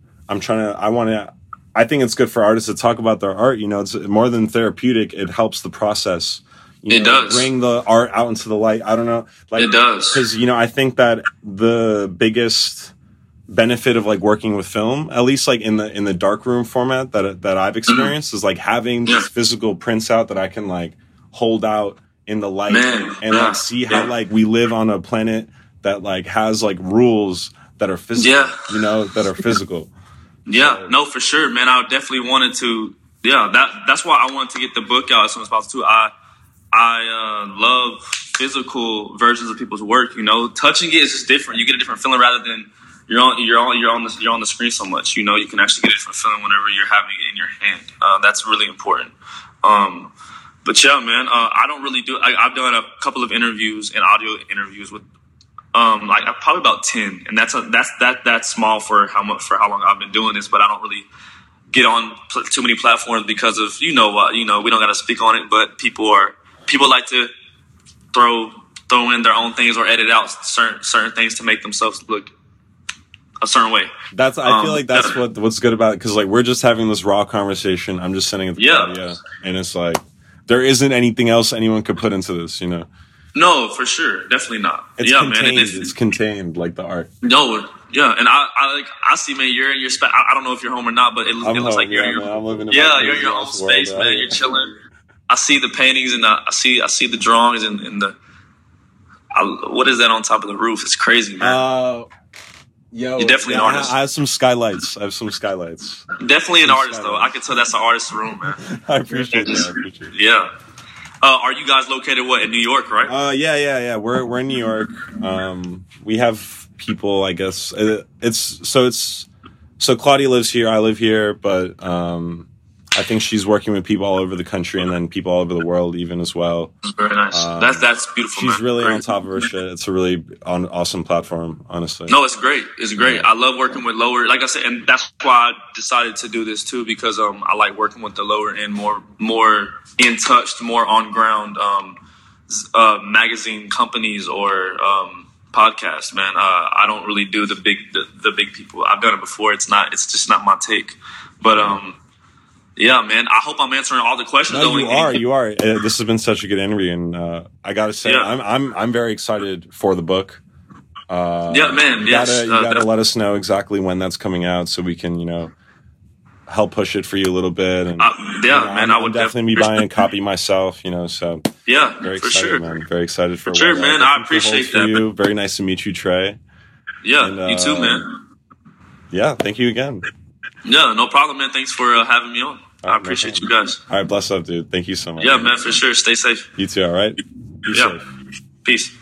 I think it's good for artists to talk about their art. It's more than therapeutic. It helps the process. It does. Bring the art out into the light. I don't know. Like, it does. Because, I think that the biggest benefit of like working with film, at least like in the darkroom format that I've experienced, is like having these physical prints out that I can like hold out in the light and like see how like we live on a planet that like has like rules that are physical, that are physical. Yeah, no, for sure, man. I definitely wanted to. Yeah, that's why I wanted to get the book out as soon as possible too. love physical versions of people's work. You know, touching it is just different. You get a different feeling rather than you're on the screen so much. You know, you can actually get a different feeling whenever you're having it in your hand. That's really important. But yeah, man, I don't really do. I've done a couple of interviews and audio interviews with like probably about 10, and that's small for how long I've been doing this. But I don't really get on too many platforms because of we don't got to speak on it. But people like to throw in their own things or edit out certain things to make themselves look a certain way. I feel like that's what's good about it, because like we're just having this raw conversation. I'm just sitting at the audio, and it's like there isn't anything else anyone could put into this, you know. No, for sure, definitely not. It's contained. Man, it's contained, like the art. No, yeah, and I see, man. You're in your space. I don't know if you're home or not, but it looks like you're in your. I'm living in you're in your own space, man. You're chilling. I see the paintings and I see the drawings and the. What is that on top of the roof? It's crazy, man. You're definitely an artist. I have some skylights. Definitely an artist, though. I can tell that's an artist's room, man. I appreciate that. Yeah. Are you guys located in New York, right? Yeah. We're in New York. We have people, I guess. So Claudia lives here. I live here, but I think she's working with people all over the country and then people all over the world even as well. Very nice. That's beautiful. She's man. really great. On top of her shit. It's a really awesome platform, honestly. No, it's great. It's great. Yeah. I love working with lower, like I said, and that's why I decided to do this too, because I like working with the lower end, more in touch, more on ground magazine companies or podcasts. Man, I don't really do the big people. I've done it before. It's just not my take, but yeah, man. I hope I'm answering all the questions. No, you are. This has been such a good interview, and I gotta say, I'm very excited for the book. Yeah, man. You gotta let us know exactly when that's coming out, so we can, help push it for you a little bit. And man, I would definitely be buying a copy myself. So yeah, very for excited, sure, man. Very excited for sure, man. I appreciate that. You. Very nice to meet you, Trey. Yeah, and, you too, man. Yeah, thank you again. Yeah, no problem, man. Thanks for having me on. I appreciate you guys. All right, bless up, dude. Thank you so much. Yeah, man, for sure. Stay safe. You too, all right? Be safe. Peace.